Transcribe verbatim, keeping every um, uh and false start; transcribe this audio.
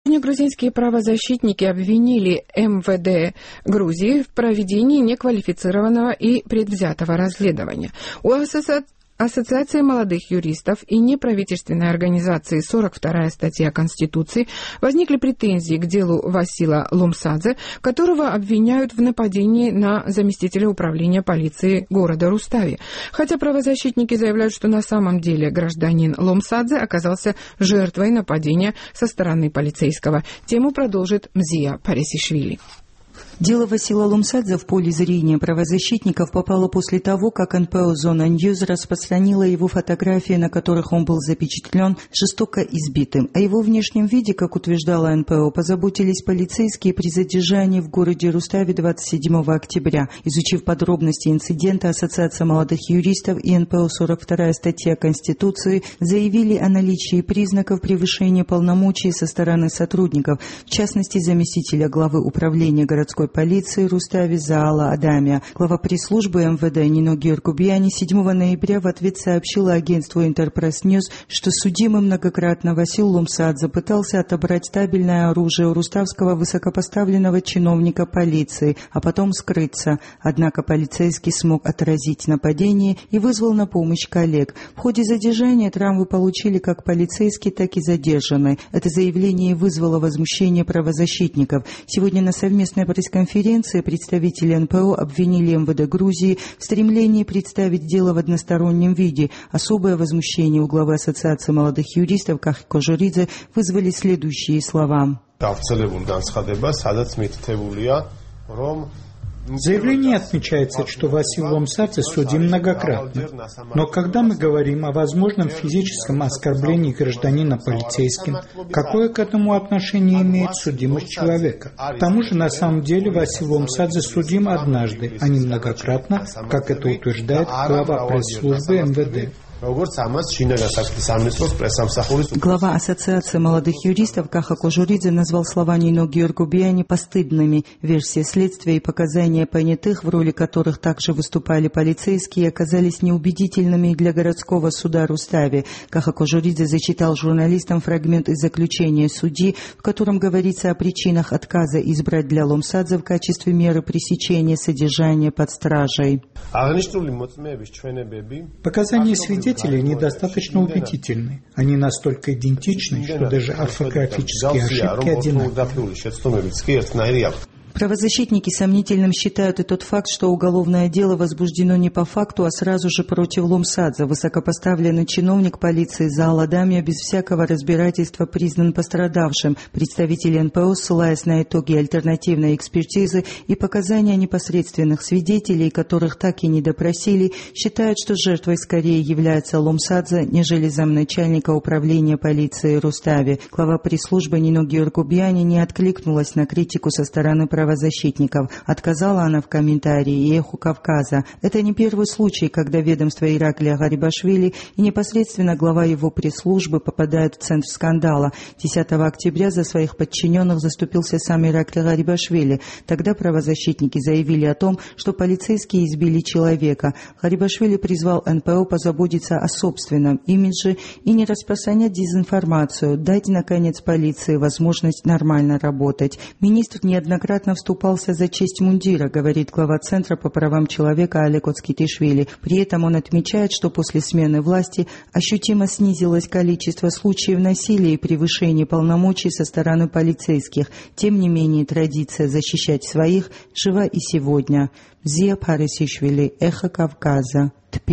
Грузинские правозащитники обвинили эм вэ дэ Грузии в проведении неквалифицированного и предвзятого расследования. У ассоциации Ассоциации молодых юристов и неправительственной организации сорок вторая статья Конституции возникли претензии к делу Васила Ломсадзе, которого обвиняют в нападении на заместителя управления полиции города Рустави. Хотя правозащитники заявляют, что на самом деле гражданин Ломсадзе оказался жертвой нападения со стороны полицейского. Тему продолжит Мзия Парисишвили. Дело Васила Ломсадзе в поле зрения правозащитников попало после того, как эн пэ о «Зона Ньюс» распространила его фотографии, на которых он был запечатлен жестоко избитым. О его внешнем виде, как утверждала эн пэ о, позаботились полицейские при задержании в городе Рустави двадцать седьмого октября. Изучив подробности инцидента, Ассоциация молодых юристов и эн пэ о «сорок вторая статья Конституции заявили о наличии признаков превышения полномочий со стороны сотрудников, в частности заместителя главы управления городской полиции Рустави Заала Адамия. Глава пресс-службы эм вэ дэ Нино Георгубяни седьмого ноября в ответ сообщила агентству Интерпресс Ньюс, что судимый многократно Васил Ломсадзе пытался отобрать стабильное оружие у руставского высокопоставленного чиновника полиции, а потом скрыться. Однако полицейский смог отразить нападение и вызвал на помощь коллег. В ходе задержания травмы получили как полицейские, так и задержанные. Это заявление вызвало возмущение правозащитников. Сегодня на совместной пресс-конференции представители эн пэ о обвинили эм вэ дэ Грузии в стремлении представить дело в одностороннем виде. Особое возмущение у главы Ассоциации молодых юристов Кахи Кожоридзе вызвали следующие слова. В заявлении отмечается, что Васил Ломсадзе судим многократно. Но когда мы говорим о возможном физическом оскорблении гражданина полицейским, какое к этому отношение имеет судимость человека? К тому же, на самом деле, Васил Ломсадзе судим однажды, а не многократно, как это утверждает глава пресс-службы эм вэ дэ. Глава Ассоциации молодых юристов Каха Кожоридзе назвал слова Нино Георгубяни постыдными. Версия следствия и показания понятых, в роли которых также выступали полицейские, оказались неубедительными для городского суда Рустави. Каха Кожоридзе зачитал журналистам фрагмент из заключения судьи, в котором говорится о причинах отказа избрать для Ломсадзе в качестве меры пресечения содержания под стражей. Показания свидетелей недостаточно убедительны. Они настолько идентичны, что даже орфографические ошибки одинаковые. Правозащитники сомнительным считают и тот факт, что уголовное дело возбуждено не по факту, а сразу же против Ломсадзе. Высокопоставленный чиновник полиции Заал Адамия без всякого разбирательства признан пострадавшим. Представители эн пэ о, ссылаясь на итоги альтернативной экспертизы и показания непосредственных свидетелей, которых так и не допросили, считают, что жертвой скорее является Ломсадзе, нежели замначальника управления полиции Рустави. Глава пресс-службы Нино Георгубяни не откликнулась на критику со стороны правозащитников. правозащитников. Отказала она в комментарии «Эху Кавказа». Это не первый случай, когда ведомство Ираклия Гарибашвили и непосредственно глава его пресс-службы попадают в центр скандала. десятого октября за своих подчиненных заступился сам Ираклий Гарибашвили. Тогда правозащитники заявили о том, что полицейские избили человека. Гарибашвили призвал эн пэ о позаботиться о собственном имидже и не распространять дезинформацию, дать, наконец, полиции возможность нормально работать. Министр неоднократно вступался за честь мундира, говорит глава Центра по правам человека Олег Оцкитишвили. При этом он отмечает, что после смены власти ощутимо снизилось количество случаев насилия и превышения полномочий со стороны полицейских. Тем не менее, традиция защищать своих жива и сегодня. Мзия Парисишвили, Эхо Кавказа.